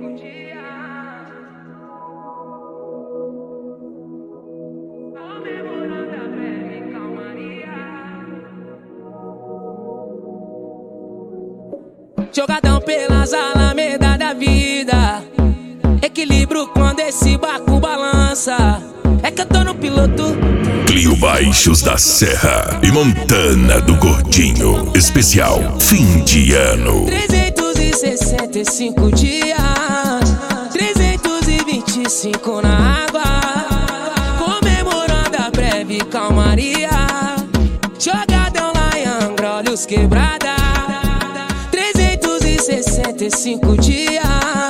Jogadão pelas alamedas da vida, equilíbrio quando esse barco balança. É que eu tô no piloto. Cleo Baixos da Serra e Montana do Gordinho. Especial fim de ano. 365 dias, 325 na água, comemorando a breve calmaria. Jogadão lá em Angra, olhos quebrada. 365 dias,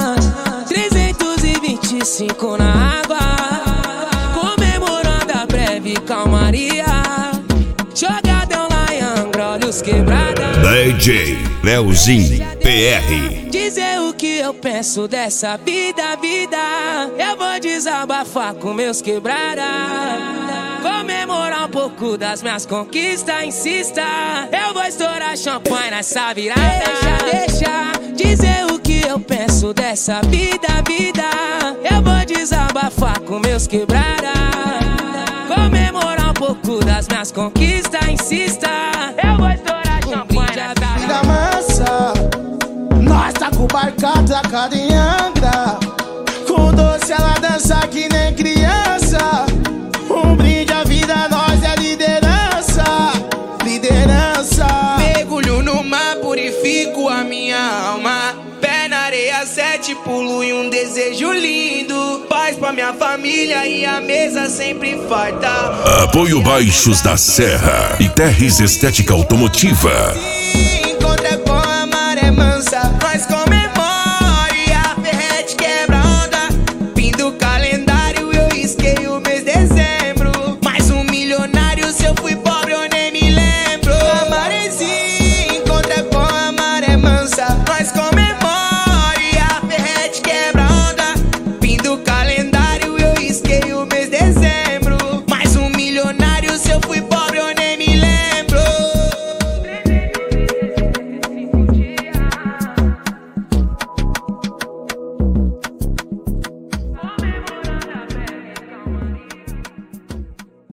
325 na água, comemorando a breve calmaria. Jogadão lá em Angra, olhos quebrada. DJ Leozinho PR. Dizer o que eu penso dessa vida, eu vou desabafar com meus quebrada. Comemorar um pouco das minhas conquistas, insista. Eu vou estourar champanhe nessa virada. Deixa dizer o que eu penso dessa vida, eu vou desabafar com meus quebrada. Comemorar um pouco das minhas conquistas, insista. Eu vou estourar champanhe nessa vida massa. Nós tá com o barco atracado em Angra. Com doce ela dança que nem criança. Um brinde à vida, nós é liderança. Liderança. Mergulho no mar, purifico a minha alma. Pé na areia, 7 pulo e um desejo lindo. Paz pra minha família e a mesa sempre farta. Apoio Baixos da Serra e Terres Estética Automotiva. Encontra com a maré mansa.